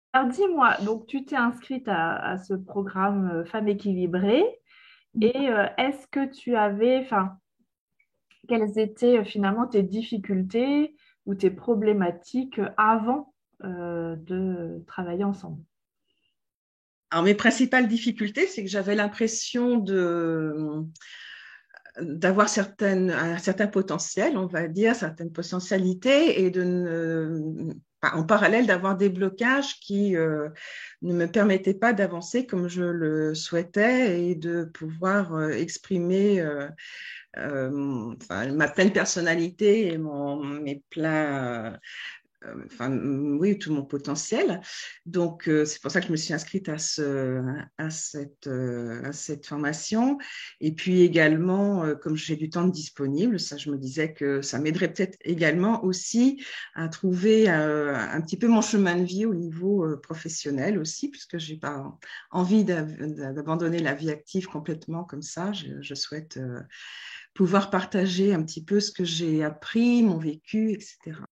Alors dis-moi, donc tu t'es inscrite à ce programme Femmes équilibrées et est-ce que tu avais, enfin, quelles étaient finalement tes difficultés ou tes problématiques avant de travailler ensemble? Alors, mes principales difficultés, c'est que j'avais l'impression d'avoir un certain potentiel, on va dire, certaines potentialités, et en parallèle d'avoir des blocages qui ne me permettaient pas d'avancer comme je le souhaitais et de pouvoir exprimer ma pleine personnalité et mes pleins oui, tout mon potentiel. Donc, c'est pour ça que je me suis inscrite à cette formation. Et puis également, comme j'ai du temps disponible, ça, je me disais que ça m'aiderait peut-être également aussi à trouver un petit peu mon chemin de vie au niveau professionnel aussi, puisque j'ai pas envie d'abandonner la vie active complètement comme ça. Je souhaite pouvoir partager un petit peu ce que j'ai appris, mon vécu, etc.